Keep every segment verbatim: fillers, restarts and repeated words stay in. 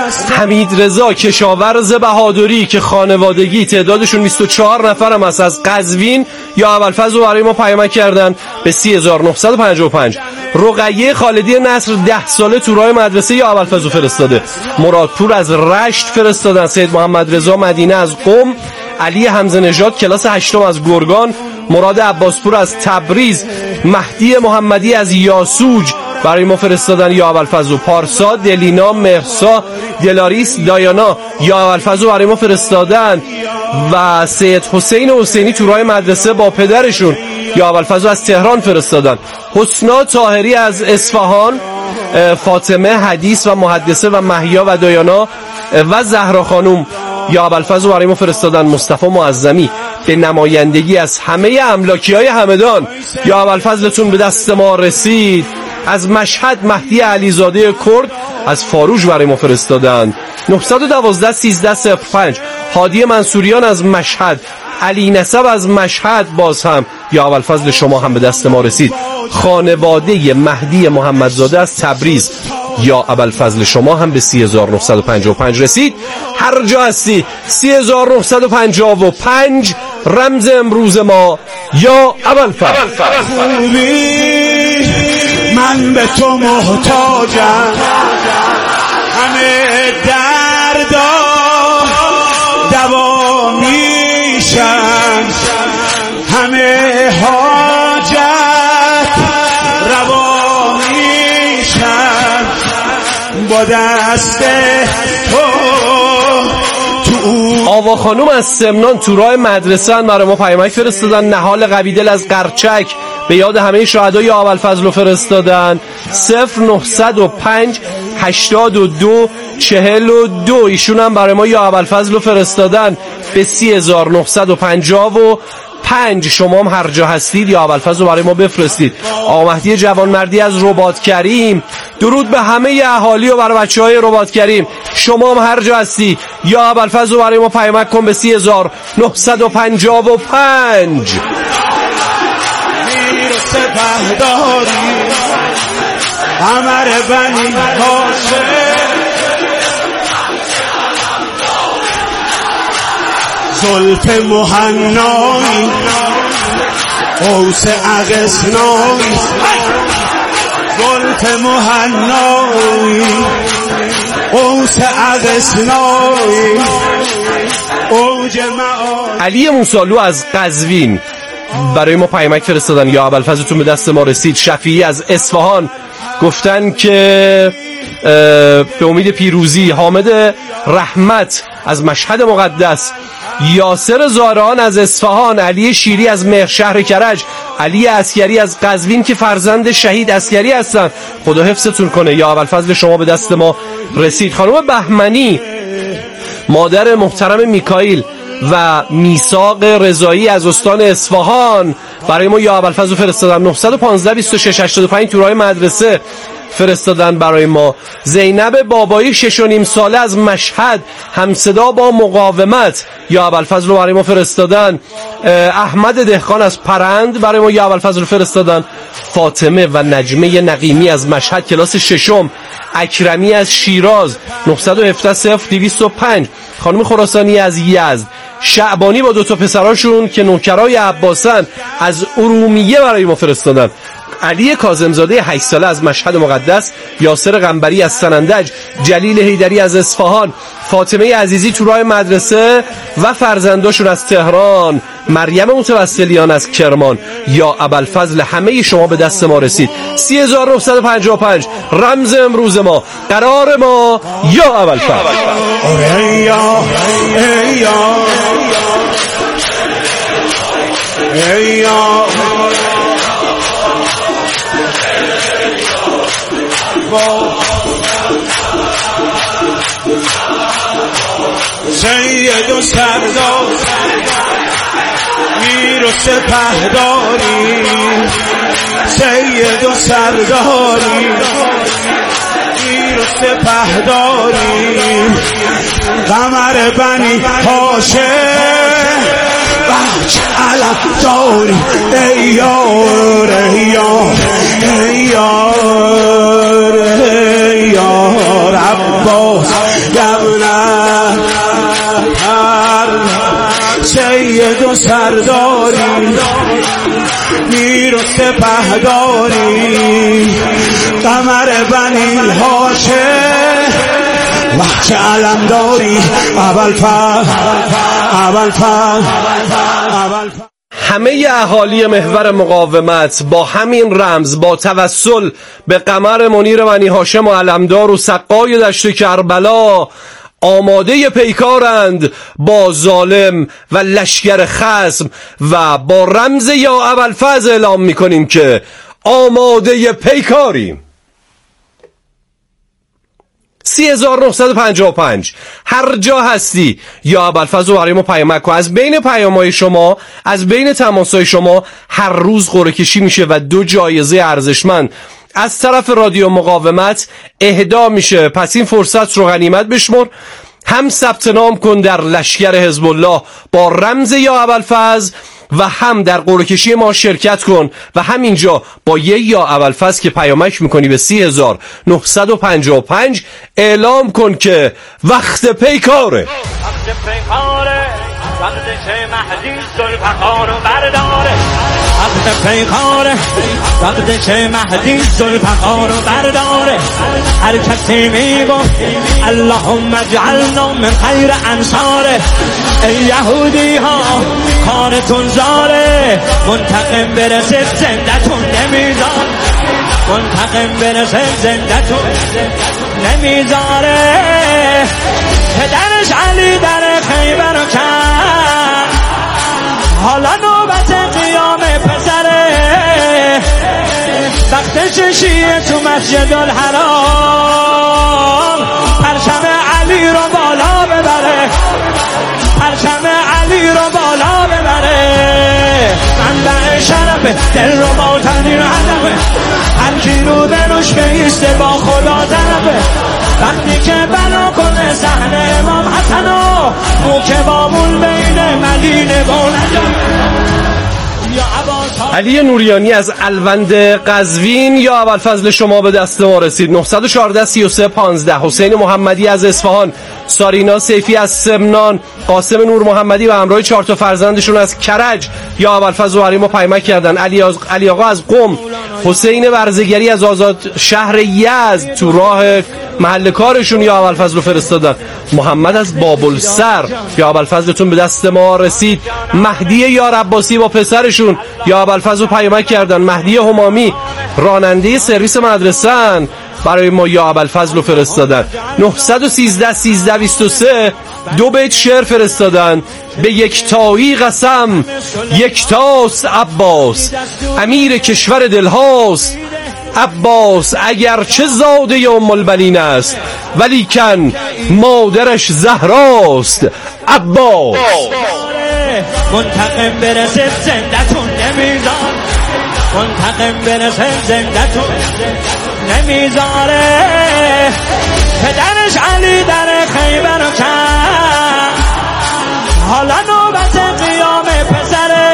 حمید رضا کشاورز بهادری که خانوادگی تعدادشون بیست و چهار نفرم است از قزوین یا ابوالفضل رو برای ما پیامک کردن به سی هزار و نهصد و پنجاه و پنج. رقیه خالدی نصر ده ساله تو راه مدرسه یا ابوالفضل رو فرستاده. مرادپور از رشت فرستادن. سید محمد رضا مدینه از قم. علی حمزه نژاد کلاس هشتم از گرگان. مراد عباسپور از تبریز. مهدی محمدی از یاسوج برای ما فرستادن یا ابوالفضل. پارسا، دلینا، مهرسا، دلاریس، دایانا یا ابوالفضل برای ما فرستادن. و سید حسین حسینی تو راه مدرسه با پدرشون یا ابوالفضل از تهران فرستادن. حسنا طاهری از اصفهان. فاطمه حدیث و محدثه و محیا و دایانا و زهرا خانوم یا ابوالفضل برای ما فرستادن. مصطفی معظمی به نمایندگی از همه املاکی‌های همدان یا ابوالفضلتون به دست ما رسید. از مشهد مهدی علیزاده کرد از فاروج برای ما فرستادن. نهصد و دوازده سیزده صفر پنج هادی منصوریان از مشهد. علی نسب از مشهد باز هم یا ابوالفضل شما هم به دست ما رسید. خانواده مهدی محمدزاده از تبریز یا ابوالفضل شما هم به سی هزار و نهصد و پنجاه و پنج رسید. هر جا هستی سی هزار و نهصد و پنجاه و پنج رمز امروز ما یا ابوالفضل. من به تو محتاجم، همه دردا دوا میشن، همه حاجت روا میشن با دست تو. آوا خانوم از سمنان تو راه مدرسه برای ما پیامک فرستادن. نهال قویدل از قرچک به یاد همه شهدای یا ابوالفضل رو فرستادن. صفر نهصد و پنج هشتاد و دو چهل و دو ایشون هم برای ما یا ابوالفضل رو فرستادن به سی هزار و نهصد و پنجاه و پنج. شما هم هر جا هستید یا ابوالفضل رو برای ما بفرستید. آقا مهدی جوانمردی از رباط کریم، درود به همه اهالی و برای بچهای رباط کریم. شما هم هر جا هستی یا ابوالفضل رو برای ما پیامک کن به سی هزار و نهصد و پنجاه و پنج. سپهداری عمر بنی هاشم، زلف مهنایی قوس اغسنایی، زلف مهنایی قوس اغسنایی اوج معانی. علی موسالو از قزوین برای ما پیامک فرستادن یا ابوالفضلتون به دست ما رسید. شفیعی از اصفهان گفتن که به امید پیروزی. حامد رحمت از مشهد مقدس. یاسر زاران از اصفهان. علی شیری از مهرشهر کرج. علی عسکری از قزوین که فرزند شهید عسکری هستن. خدا حفظتون کنه یا ابوالفضل شما به دست ما رسید. خانم بهمنی مادر محترم میکائیل و میثاق رضایی از استان اصفهان برای ما یا ابوالفضل فرستادن. نهصد و پانزده بیست و شش هشتاد و پنج تو راه مدرسه فرستادن برای ما. زینب بابایی شش و نیم ساله از مشهد همصدا با مقاومت یا ابوالفضل رو برای ما فرستادن. احمد دهقان از پرند برای ما یا ابوالفضل رو فرستادن. فاطمه و نجمه نقیمی از مشهد کلاس ششم. اکرمی از شیراز نهصد و هفده صفر دویست و پنج. خانم خراسانی از یزد. شعبانی با دوتا پسراشون که نوکرای عباسن از ارومیه برای ما فرستادن. علی کاظمزاده هشت ساله از مشهد مقدس. یاسر قنبری از سنندج. جلیل حیدری از اصفهان. فاطمه عزیزی تو راه مدرسه و فرزنداشون از تهران. مریم متوسلیان از کرمان یا ابوالفضل همه شما به دست ما رسید. سی هزار و نهصد و پنجاه و پنج رمز امروز ما، قرار ما یا ابوالفضل. ای یا ای یا ای یا سید و سردار میر و سپهداری، سید و سرداری میر و سپهداری، قمر بنی هاشم بچه علم داری. ای یار ای یار ای یار ای یار عباس یبنه سید و سرداری میر و سپهداری قمر بنی هاشم وقت علمداری اول فر اول فر اول فر. همه اهالی محور مقاومت با همین رمز، با توسل به قمر منیر بنی هاشم و علمدار و سقای دشت کربلا آماده پیکارند با ظالم و لشکر خصم و با رمز یا ابوالفضل اعلام میکنیم که آماده پیکاریم. سی هزار و نهصد و پنجاه و پنج هر جا هستی یا ابوالفضل برای ما پیامک کن. از بین پیام‌های شما، از بین تماس‌های شما هر روز قرعه کشی میشه و دو جایزه ارزشمند از طرف رادیو مقاومت اهدا میشه. پس این فرصت رو غنیمت بشمر، هم ثبت نام کن در لشکر حزب الله با رمز یا ابوالفضل و هم در قرعه کشی ما شرکت کن و همینجا با یه یا ابوالفضل که پیامک میکنی به سی هزار و نهصد و پنجاه و پنج اعلام کن که وقت پیکاره. وقت پیکاره وقت چه مهدی ذوالفقار رو برداره وقت پیکاره وقت چه مهدی ذوالفقار رو برداره هر کسی میگفت اللهم اجعلنا من خیر انصاره ای یهودی ها کارتون زاره منتقم برسه زندتون نمیذار منتقم برسه زندتون نمیذاره پدرش علی در خیبر رو کرد حالا نوبت قیام پسره وقتش شیعه تو مسجد الحرام پرچم علی رو بالا ببره پرچم علی رو بالا ببره منبع شرف دل رو با تنین هدفه هر کی رو بروش بیسته با خدا طرفه وقتی که بنا کنه صحنه امام حسن و مو که بامون بین مدینه بولد علی نوریانی از الوند قزوین یا ابوالفضل شما به دست ما رسید. نه یک چهار سی و سه پانزده حسین محمدی از اصفهان، سارینا سیفی از سمنان، قاسم نور محمدی و همراه چهار تا فرزندشون از کرج یا ابوالفضل برای ما پیامک کردن. علی, از... علی آقا از قم، حسین برزگری از آزاد شهر یزد تو راه محل کارشون یا ابوالفضل رو فرستادن. محمد از بابلسر یا ابوالفضلتون به دست ما رسید. مهدی یار عباسی با پسرشون یا ابوالفضل رو پیامک کردن. مهدی همامی راننده سرویس مدرسه‌ن برای ما یا ابوالفضل رو فرستادن. نه یک سه سیزده بیست و سه دو بیت شعر فرستادن. به یکتایی قسم یکتاست عباس امیر کشور دلهاست عباس اگرچه زاده ام البنین است ولیکن مادرش زهراست عباس. منتقم برسه زندتون نمیذار منتقم برسه زندتون نمیذاره پدرش علی در خیبر رو کرد حالا نوبت قیام پسره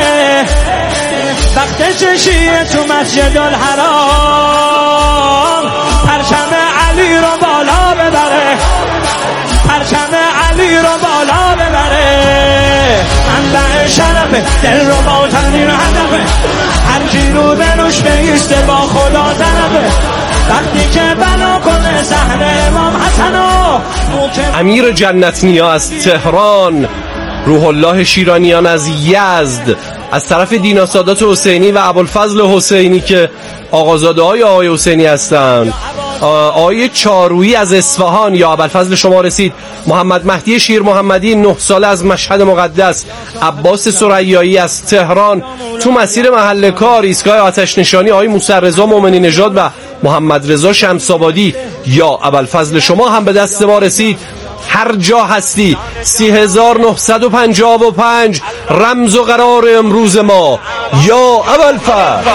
وقتش شیعه تو مسجد الحرام پرچم علی رو بالا ببره پرچم علی رو بالا ببره منبع شرف دل رو با تنین هدفه هر کی رو بروش بیسته با خدا طرفه وقتی که بنا کنه صحنه امام حسن و امیر جنت نیا از تهران، روح الله شیرانیان از یزد، از طرف دینا سادات حسینی و ابوالفضل حسینی که آقازاده های آقای حسینی هستند. آقای چارویی از اصفهان یا ابوالفضل شما رسید. محمد مهدی شیر محمدی نه ساله از مشهد مقدس. عباس ثریایی از تهران تو مسیر محل کار ایستگاه آتش نشانی. آقای موسی رضا مومنی نژاد و محمد رضا شمس‌آبادی یا ابوالفضل شما هم به دست ما رسید. هر جا هستی سی هزار و نهصد و پنجاه و پنج رمز و قرار امروز ما یا ابوالفضل.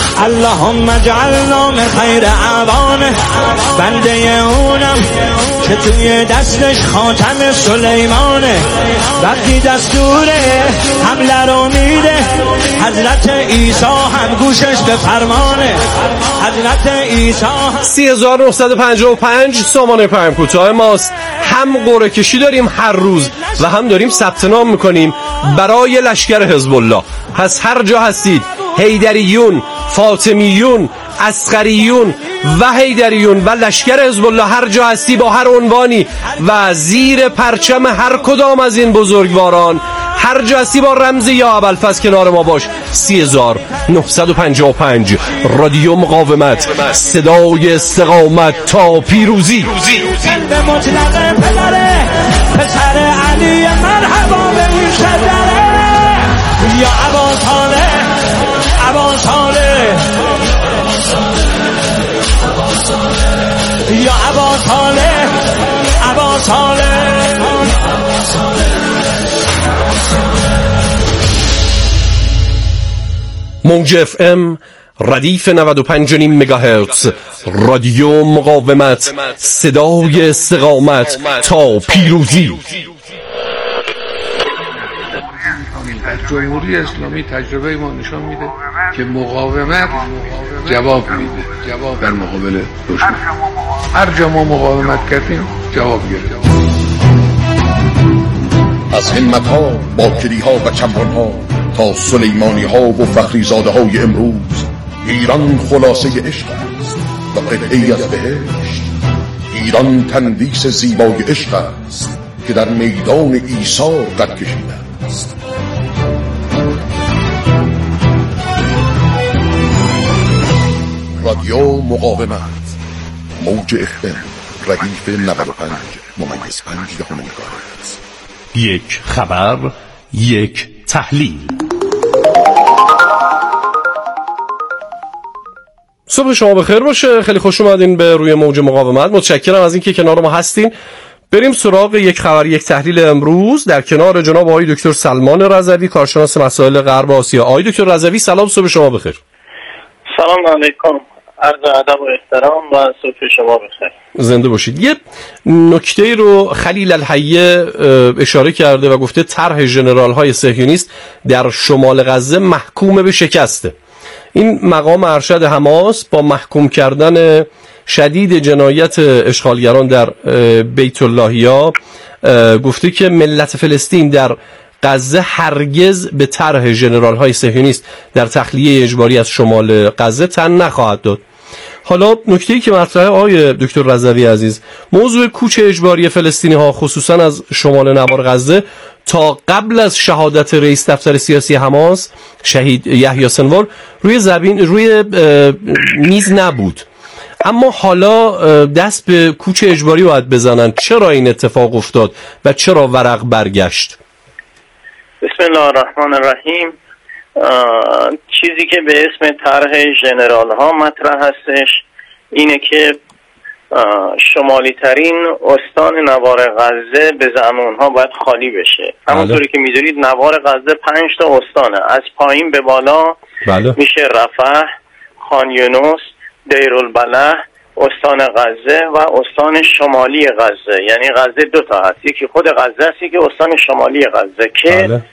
اللهم اجعلنا من خیر اعوانه بنده اونم که توی دستش خاتم سلیمانه، وقتی دستور حمله رو میده حضرت عیسی هم گوشش به فرمانه. حضرت عیسی سی هزار و نهصد و پنجاه و پنج سامانه پیام کوتاه ماست. هم قرعه کشی داریم هر روز و هم داریم ثبت نام میکنیم برای لشکر حزب الله. پس هر جا هستید، حیدریون، فاطمیون، اصغریون و حیدریون و لشکر حزب الله، هر جا هستی با هر عنوانی و زیر پرچم هر کدام از این بزرگواران، هر جا هستی با رمز یا ابوالفضل کنار ما باش. سی هزار و نهصد و پنجاه و پنج رادیو مقاومت، صدای استقامت تا پیروزی. به مطلق پدره، پسر علی مرحبا به این شجره، یا ابا صالح، ابا صالح، یا ابا صالح، ابا صالح. موج اف ام ردیف نود و پنج و نیم مگاهرتز، رادیو مقاومت، صدای استقامت تا پیروزی. در جمهوری اسلامی تجربه ما نشان میده که مقاومت جواب میده، جواب در مقابل دشمن. هر جا ما مقاومت کردیم جواب گرفتیم. از همت ها، باکری ها و چمران ها تا سلیمانی ها و فخری زاده های امروز، ایران خلاصه عشق است و قطعی از بهشت. ایران تندیس زیبای عشق است که در میدان ایثار قد کشیده است. رادیو مقاومت، موج اف ام، ردیف نود و پنج ممیز پنج دهم مگاهرتز. یک خبر، یک تحلیل. صبح شما بخیر باشه، خیلی خوش اومدین به روی موج مقاومت. متشکرم از اینکه کنار ما هستین. بریم سراغ یک خبر یک تحلیل امروز در کنار جناب آقای دکتر سلمان رضوی، کارشناس مسائل غرب آسیا. آقای دکتر رضوی سلام، صبح شما بخیر. سلام علیکم، عرض ادب و احترام و صبح شما بخیر. زنده باشید. یه نکته رو خلیل الحیه اشاره کرده و گفته طرح ژنرال های صهیونیست در شمال غزه محکوم به شکسته. این مقام ارشد حماس با محکوم کردن شدید جنایت اشغالگران در بیت اللهیا گفته که ملت فلسطین در غزه هرگز به طرح ژنرال های صهیونیست در تخلیه اجباری از شمال غزه تن نخواهد داد. حالا نکته‌ای که مطرحه آقای دکتر رضوی عزیز، موضوع کوچ اجباری فلسطینی ها خصوصا از شمال نوار غزه تا قبل از شهادت رئیس دفتر سیاسی حماس شهید یحیی سنوار روی زمین روی میز نبود، اما حالا دست به کوچ اجباری باید بزنن. چرا این اتفاق افتاد و چرا ورق برگشت؟ بسم الله الرحمن الرحیم. چیزی که به اسم طرح ژنرال ها مطرح هستش اینه که شمالی ترین استان نوار غزه به زعم اونها باید خالی بشه. همونطوری که میدونید نوار غزه پنج تا استانه، از پایین به بالا بله. میشه رفح، خان یونس، دیرالبلح، استان غزه و استان شمالی غزه. یعنی غزه دو تا هست، یکی خود غزه است، یکی استان شمالی غزه که بله.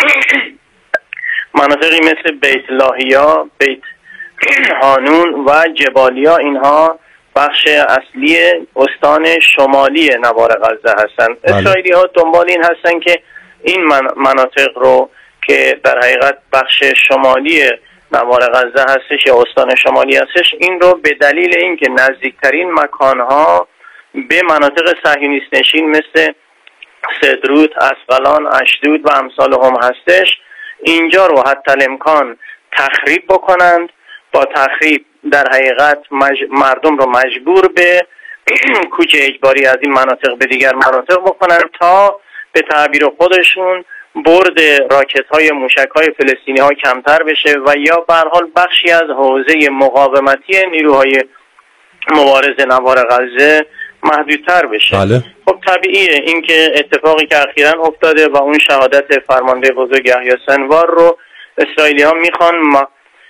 مناطقی مثل بیت لاهیا، بیت هانون و جبالیا اینها بخش اصلی استان شمالی نوار غزه هستند. بله. اسرائیلی ها دنبال این هستن که این مناطق رو که در حقیقت بخش شمالی نوار غزه هستش یا استان شمالی هستش، این رو به دلیل اینکه نزدیکترین مکانها به مناطق صهیونیست نشین مثل سدروت، اسقلان، اشدود و امثال هم هستش، اینجا رو حتی الامکان تخریب بکنند. با تخریب در حقیقت مج... مردم رو مجبور به کوچ اجباری از این مناطق به دیگر مناطق بکنند تا به تعبیر خودشون برد راکت های موشک های فلسطینی ها کمتر بشه و یا به هر حال بخشی از حوزه مقاومتی نیروهای مبارز نوار غزه محدودتر بشه. بله. خب طبیعیه این که اتفاقی که اخیراً افتاده و اون شهادت فرمانده بزرگ یحیی سنوار رو اسرائیلی ها میخوان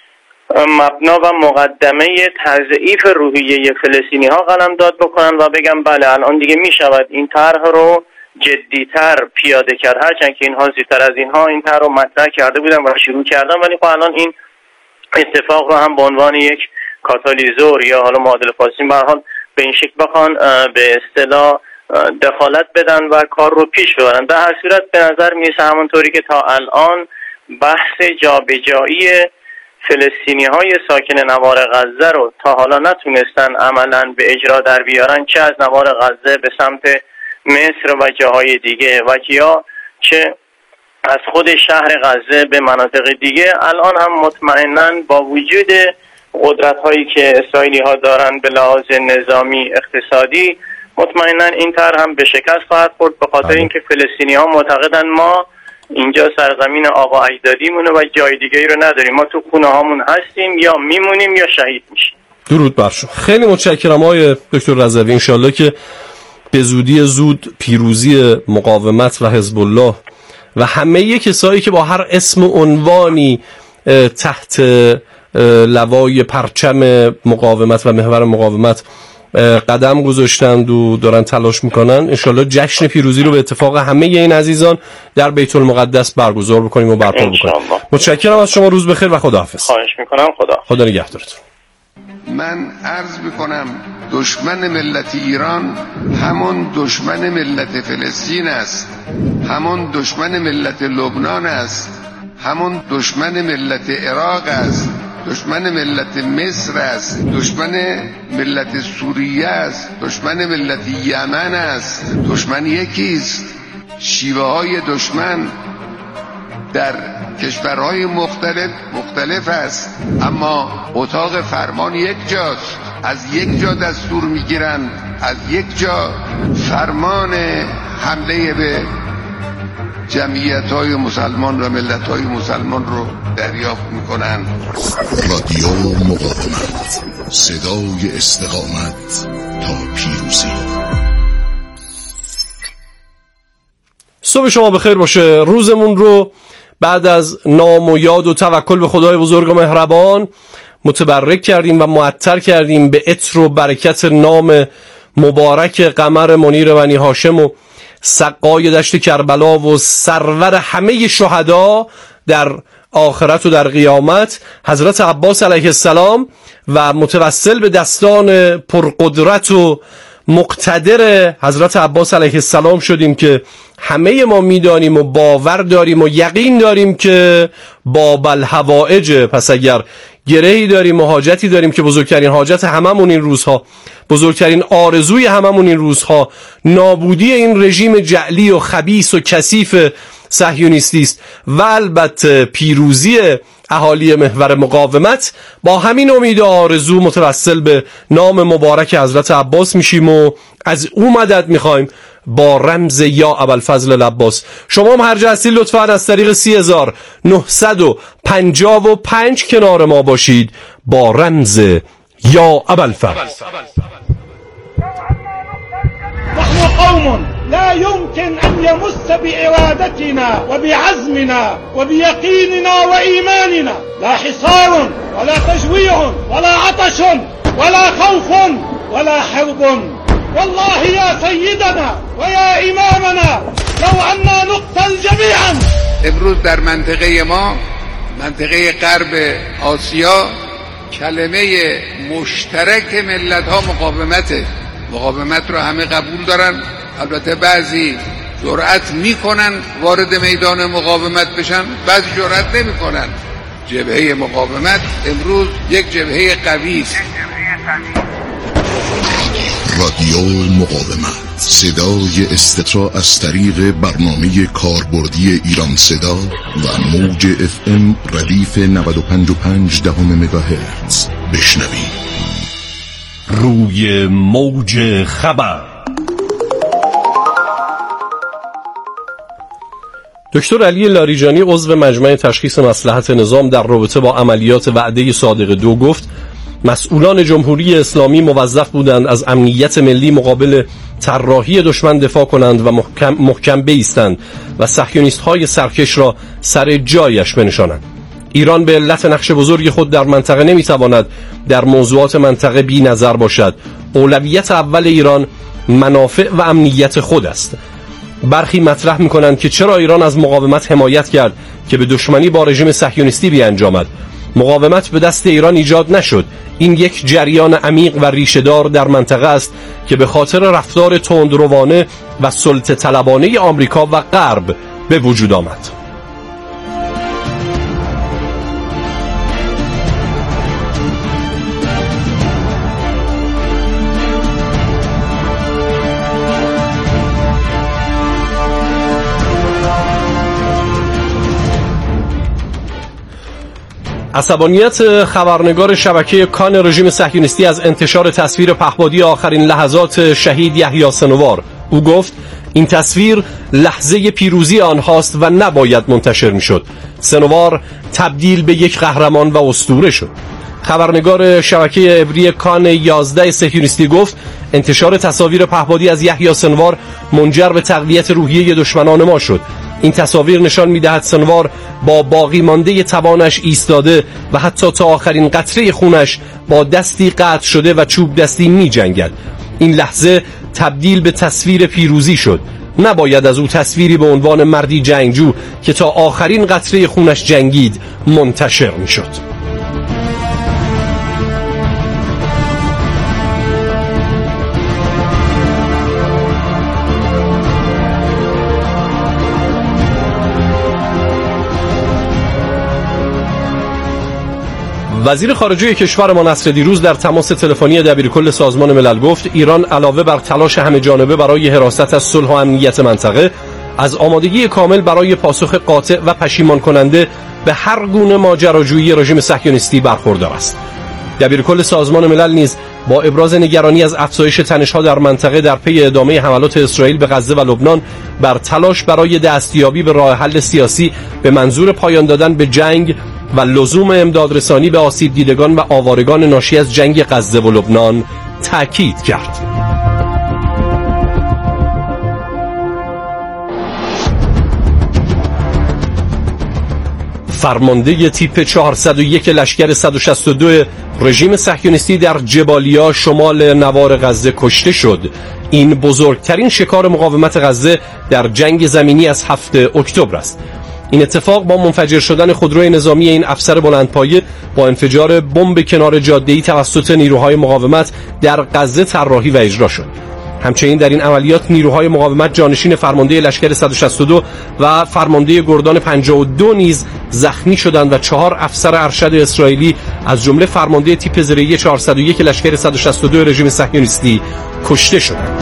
مبنا و مقدمه تضعیف روحیه فلسطینی ها قلمداد بکنن و بگم بله الان دیگه می شود این طرح رو جدیتر پیاده کرد، هرچند که اینها زیادتر از اینها این طرح رو مطرح کرده بودن و شروع کردن، ولی خب الان این اتفاق رو هم به عنوان یک کاتالیزور یا حالا معادل فاصلی به هر حال به این شکل بخوان به اصطلاح دخالت بدن و کار رو پیش ببرن. در هر صورت به نظر میرسه همونطوری که تا الان بحث جابجایی فلسطینی های ساکن نوار غزه رو تا حالا نتونستن عملا به اجرا در بیارن، چه از نوار غزه به سمت مصر و جاهای دیگه و یا چه از خود شهر غزه به مناطق دیگه، الان هم مطمئناً با وجود قدرت هایی که اسرائیلی ها دارن به لحاظ نظامی اقتصادی، مطمئناً این طرح هم به شکست خواهد خورد، به خاطر اینکه فلسطینی ها معتقدن ما اینجا سرزمین آقا اجدادیمونه و جای دیگه ای رو نداریم، ما تو خونه هامون هستیم، یا میمونیم یا شهید میشیم. درود بر شما. خیلی متشکرم آقای دکتر رضوی. انشالله که به زودی زود پیروزی مقاومت و حزب الله و همه کسایی که با هر اسم و عنوانی تحت لوای پرچم مقاومت و محور مقاومت قدم گذاشتند و دارن تلاش میکنن، انشالله جشن پیروزی رو به اتفاق همه این عزیزان در بیت المقدس برگزار بکنیم و برپا بکنیم. متشکرم از شما، روز بخیر و خداحافظ. خواهش میکنم. خدا خدا نگهدارتون. من عرض میکنم دشمن ملت ایران همون دشمن ملت فلسطین است، همون دشمن ملت لبنان است، همون دشمن ملت عراق است، دشمن ملت مصر است، دشمن ملت سوریه است، دشمن ملت یمن است. دشمن یکیست، شیوه های دشمن در کشورهای مختلف مختلف است، اما اتاق فرمان یک جاست. از یک جا دستور میگیرن، از یک جا فرمان حمله به جمعیت‌های مسلمان و ملت‌های مسلمان رو دریافت میکنن. رادیو مقاومت، صدای استقامت تا پیروزی. صبح شما بخیر باشه. روزمون رو بعد از نام و یاد و توکل به خدای بزرگ و مهربان متبرک کردیم و معطر کردیم به عطر و برکت نام مبارک قمر منیر بنی هاشم و سقای دشت کربلا و سرور همه شهدا در آخرت و در قیامت حضرت عباس علیه السلام و متوسل به دستان پرقدرت و مقتدر حضرت عباس علیه السلام شدیم که همه ما میدانیم و باور داریم و یقین داریم که باب الحوائج، پس اگر گرهی داریم و حاجتی داریم که بزرگترین حاجت هممون این روزها، بزرگترین آرزوی هممون این روزها نابودی این رژیم جعلی و خبیث و کثیف صهیونیستی است و البته پیروزی اهالی محور مقاومت، با همین امید و آرزو متوسل به نام مبارک حضرت عباس میشیم و از او مدد میخوایم با رمز یا ابوالفضل العباس. شما هم هر جا هستید لطفاً از طریق سی هزار و نهصد و پنجاه و پنج کنار ما باشید با رمز یا ابوالفضل. نحن قوم لا يمكن أن يمس بإرادتنا وبعزمنا وبيقيننا وإيماننا لا حصار ولا تجويع ولا عطش ولا خوف ولا حرب. والله يا سيدنا ويا إمامنا لو أننا نقتل جميعا. امروز در منطقه ما، منطقه غرب آسیا، کلمه مشترک ملت ها مقاومته. مقاومت رو همه قبول دارن، البته بعضی جرأت میکنن وارد میدان مقاومت بشن، بعضی جرأت نمیکنن. جبهه مقاومت امروز یک جبهه قوی است. رادیو مقاومت، صدای استقرا از طریق برنامه کاربردی ایران صدا و موج اف ام ردیف نود و پنج و پنج دهم مگاهرتز. بشنوید روی موج خبر. دکتر علی لاریجانی عضو مجمع تشخیص مصلحت نظام در رابطه با عملیات وعده صادق دو گفت مسئولان جمهوری اسلامی موظف بودند از امنیت ملی مقابل طراحی دشمن دفاع کنند و محکم, محکم بایستند و صهیونیست‌های سرکش را سر جایش بنشانند. ایران به علت نقش بزرگ خود در منطقه نمیتواند در موضوعات منطقه بی نظر باشد. اولویت اول ایران منافع و امنیت خود است. برخی مطرح میکنند که چرا ایران از مقاومت حمایت کرد که به دشمنی با رژیم صهیونیستی بیانجامد. مقاومت به دست ایران ایجاد نشد. این یک جریان عمیق و ریشه‌دار در منطقه است که به خاطر رفتار تندروانه و سلطه طلبانه آمریکا و غرب به وجود آمد. عصبانیت خبرنگار شبکه کان رژیم صهیونیستی از انتشار تصویر پهپادی آخرین لحظات شهید یحیی سنوار. او گفت این تصویر لحظه پیروزی آنهاست و نباید منتشر میشد. سنوار تبدیل به یک قهرمان و اسطوره شد. خبرنگار شبکه عبری کان یازده صهیونیستی گفت انتشار تصاویر پهپادی از یحیی سنوار منجر به تقویت روحیه دشمنان ما شد. این تصاویر نشان می‌دهد سنوار با باقی مانده توانش ایستاده و حتی تا آخرین قطره خونش با دستی قطع شده و چوب دستی می‌جنگد. این لحظه تبدیل به تصویر پیروزی شد. نباید از او تصویری به عنوان مردی جنگجو که تا آخرین قطره خونش جنگید منتشر می‌شد. وزیر خارجه کشور ما نصر دیروز در تماس تلفنی دبیرکل سازمان ملل گفت ایران علاوه بر تلاش همه جانبه برای حراست از صلح و امنیت منطقه از آمادگی کامل برای پاسخ قاطع و پشیمان کننده به هر گونه ماجراجویی رژیم صهیونیستی برخوردار است. دبیرکل سازمان ملل نیز با ابراز نگرانی از افزایش تنش‌ها در منطقه در پی ادامه حملات اسرائیل به غزه و لبنان بر تلاش برای دستیابی به راه حل سیاسی به منظور پایان دادن به جنگ و لزوم امدادرسانی به آسیب دیدگان و آوارگان ناشی از جنگ غزه و لبنان تأکید کرد. فرمانده تیپ چهارصد و یک لشکر صد و شصت و دو رژیم صهیونیستی در جبالیا شمال نوار غزه کشته شد. این بزرگترین شکار مقاومت غزه در جنگ زمینی از هفتم اکتبر است. این اتفاق با منفجر شدن خودروی نظامی این افسر بلندپایه با انفجار بمب کنار جاده‌ای توسط نیروهای مقاومت در غزه طراحی و اجرا شد. همچنین در این عملیات نیروهای مقاومت جانشین فرمانده لشکر صد و شصت و دو و فرمانده گردان پنجاه و دو نیز زخمی شدند و چهار افسر ارشد اسرائیلی از جمله فرمانده تیپ زرهی چهارصد و یک لشکر صد و شصت و دو رژیم صهیونیستی کشته شدند.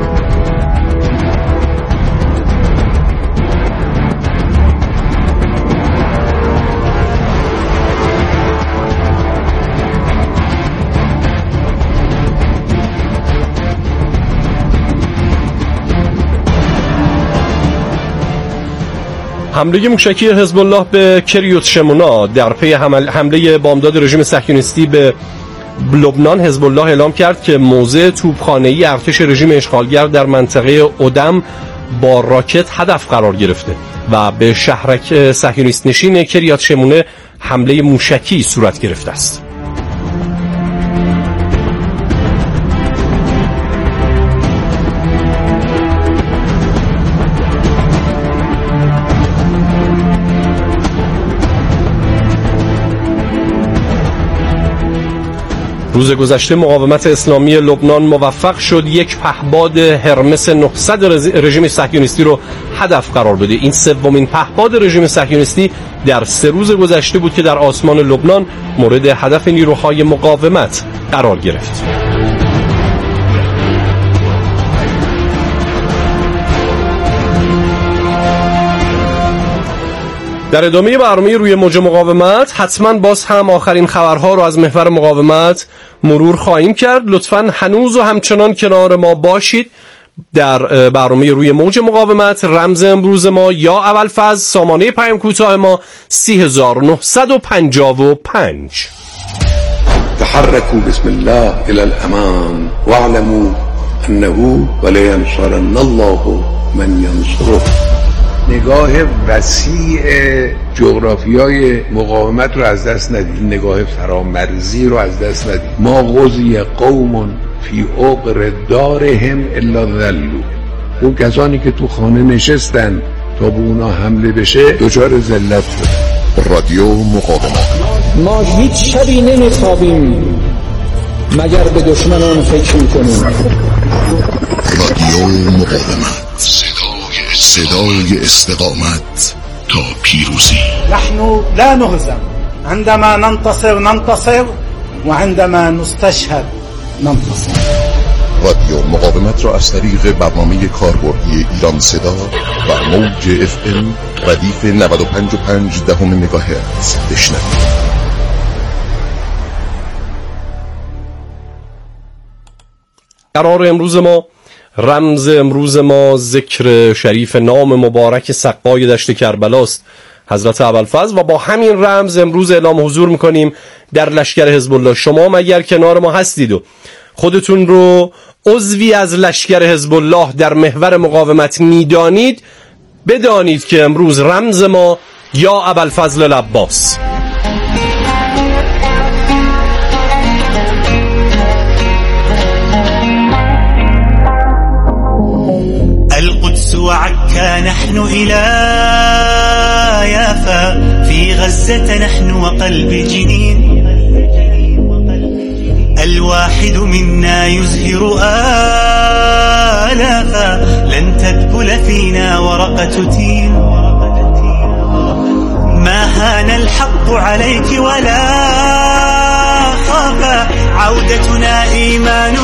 حمله موشکی حزب الله به کریوت شمونا در پی حمله بامداد رژیم صهیونیستی به لبنان، حزب الله اعلام کرد که موضع توپخانه‌ای ارتش رژیم اشغالگر در منطقه اودم با راکت هدف قرار گرفته و به شهرک صهیونیست نشین کریات شمونه حمله موشکی صورت گرفته است. روز گذشته مقاومت اسلامی لبنان موفق شد یک پهپاد هرمس نهصد رژیم صهیونیستی رو هدف قرار بده. این سومین پهپاد رژیم صهیونیستی در سه روز گذشته بود که در آسمان لبنان مورد هدف نیروهای مقاومت قرار گرفت. در ادامه برنامه روی موج مقاومت حتما باز هم آخرین خبرها رو از محور مقاومت مرور خواهیم کرد. لطفاً هنوز و همچنان کنار ما باشید. در برنامه روی موج مقاومت رمز امروز ما یا ابوالفضل، سامانه پیام کوتاه ما سه هزار و نهصد و پنجاه و پنج. تحركوا بسم الله الى الامان واعلموا انه ولينصرن الله من ينصره نگاه وسیع جغرافیای مقاومت رو از دست ندید، نگاه فرامرزی رو از دست ندید. ما غزی قوم فی عقر دارهم الا ذلوا، اون کسانی که تو خانه نشستن تا به اونا حمله بشه دچار ذلت شدن. رادیو مقاومت. ما هیچ شبی نمیخوابیم مگر به دشمنان فکر میکنیم. رادیو مقاومت، صدای, صدای استقامت تا پیروزی. نحن لا نهزم، عندما ننتصر ننتصر وعندما نستشهد ننتصر. رادیو مقاومت را از طریق برنامه کاربردی ایران صدا و موج اف ام ردیف نود و پنج و پنج دهم مگاهرتز بشنوید. قرار امروز ما، رمز امروز ما ذکر شریف نام مبارک سقای دشت کربلاست، حضرت ابوالفضل، و با همین رمز امروز اعلام حضور میکنیم در لشکر حزب الله. شما مگر کنار ما هستید و خودتون رو عضوی از لشکر حزب الله در محور مقاومت میدانید، بدانید که امروز رمز ما یا ابوالفضل العباس. القدس وعكا نحن إلى يافا، في غزة نحن وقلب جنين، الواحد منا يزهر آلافا، لن تذبل فينا ورقة تين، ما هان الحق عليك ولا خافا، عودتنا إيمان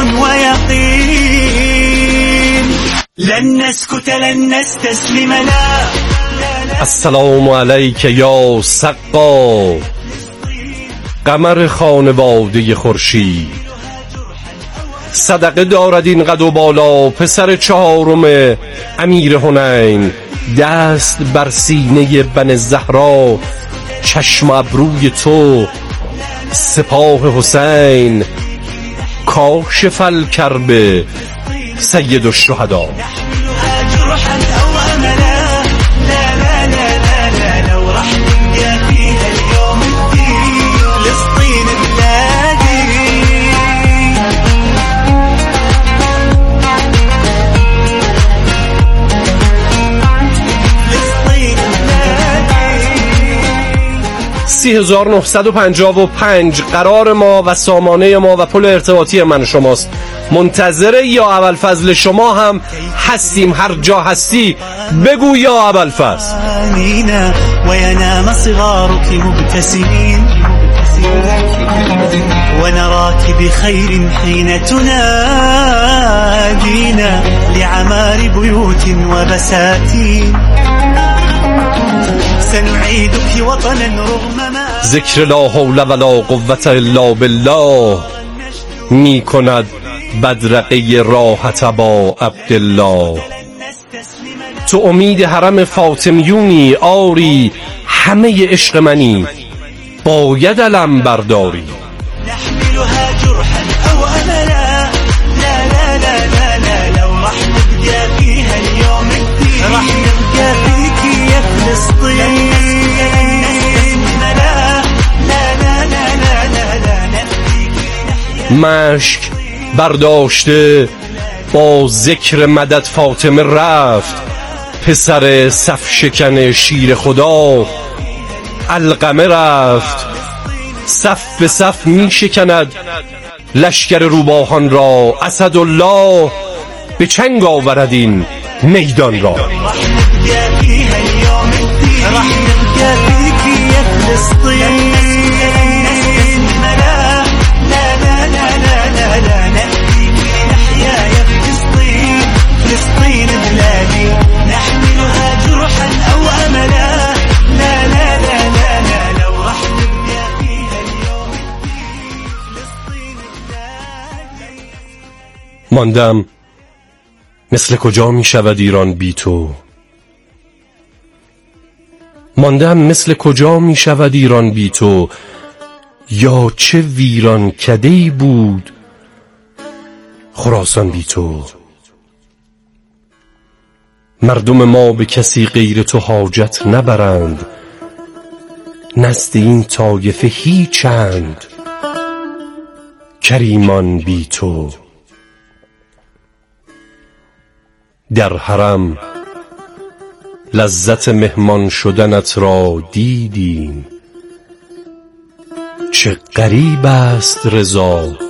ويقين، لن نسكت لن نستسلم لا. السلام علیک یا سقا، قمر خانواده خورشید، صدقه دارد این قد و بالا، پسر چهارم امیر حنین، دست بر سینه بن زهرا، چشم ابروی تو سپاه حسین، کاشف الکرب سید الشهدا. سی هزار و نهصد و پنجاه و پنج قرار ما و سامانه ما و پل ارتباطی من شماست. منتظر یا ابوالفضل شما هم هستیم. هر جا هستی بگو یا ابوالفضل. و ینام صغارك مبتسمین و نراك بخير حين تنادينا لعمار بيوت وبساتين، سنعيدك وطنا رغم ما. ذکر لا حول ولا قوة الا بالله می کند بدرقه راحت با عبدالله. تو امید حرم فاطمیونی، آری همه عشق منی، باید علم برداری. نحملها جرحا او املا، لا لا لا لا لا، لو راح نبقى فيها اليوم الدين، راح نبقى فيك يا فلسطين. مشک برداشته با ذکر مدد فاطمه رفت، پسر صف شکن شیر خدا القمه رفت. صف به صف می شکند لشکر روباهان را، اسدالله به چنگ آورد این میدان را. ماندم مثل کجا می شود ایران بی تو، ماندم مثل کجا می شود ایران بی تو، یا چه ویران کده‌ای بود خراسان بی تو. مردم ما به کسی غیر تو حاجت نبرند، نزد این طایفه هیچند کریمان بی تو. در حرم لذت مهمان شدنت را دیدیم، چه غریب است رضا